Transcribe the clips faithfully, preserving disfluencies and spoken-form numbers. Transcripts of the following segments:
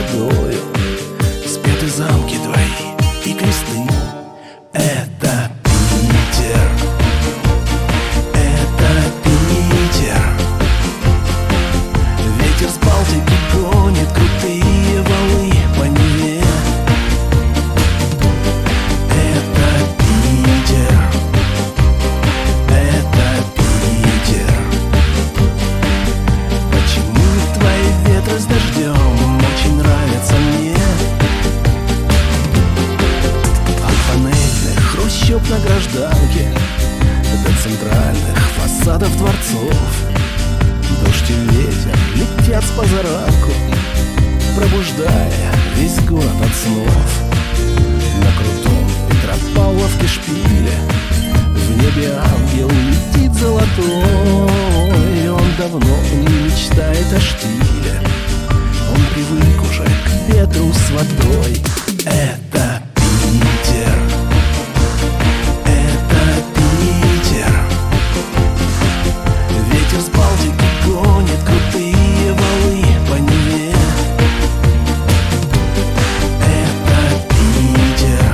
водою спеты замки твои и кресты. Это Питер, это Питер. Ветер с Балтики гонит крутые валы по Неве. Это Питер, это Питер. Почему твои ветры с дождем очень нравятся мне? От панельных хрущоб на гражданке до центральных фасадов дворцов, дождь и ветер летят с позаранку, пробуждая весь город от снов. На крутом Петропавловке шпиле в небе ангел летит золотой. Он давно не мечтает о штиле, он привык уже к ветру с водой. Это Питер, это Питер. Ветер с Балтики гонит крутые валы по Неве. Это Питер,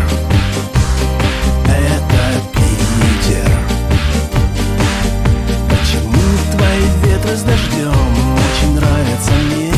это Питер. Почему твои ветры с дождем очень нравятся мне?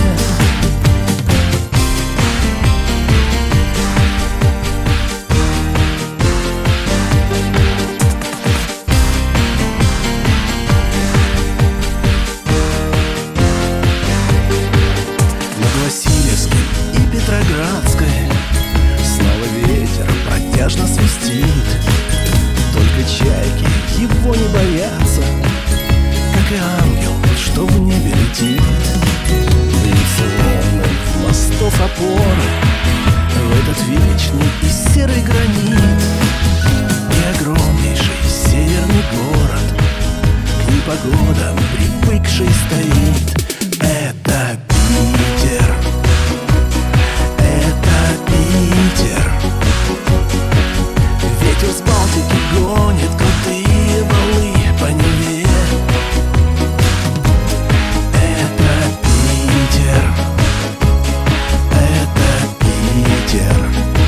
Васильевской и Петроградской снова ветер протяжно свистит. Только чайки его не боятся, как и ангел, что в небе летит. Бьются волны в мостов опоры, в этот вечный и серый гранит. И огромнейший северный город к непогодам привыкший стоит. Это Питер, это Питер. Ветер с Балтики гонит крутые валы по Неве. Это Питер, это Питер.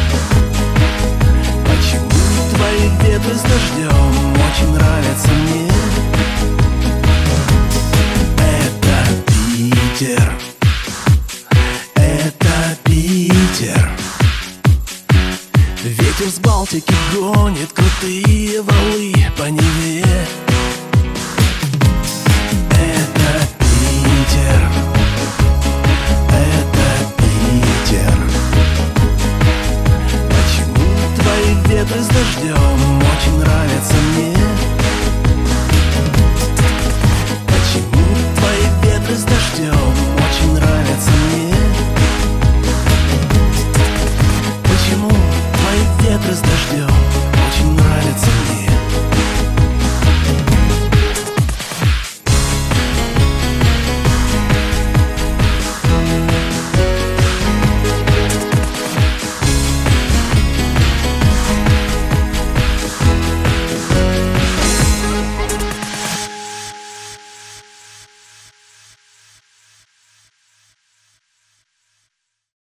Почему твои ветры с дождем очень нравятся мне? Это Питер, это Питер. Ветер с Балтики гонит крутые валы по Неве.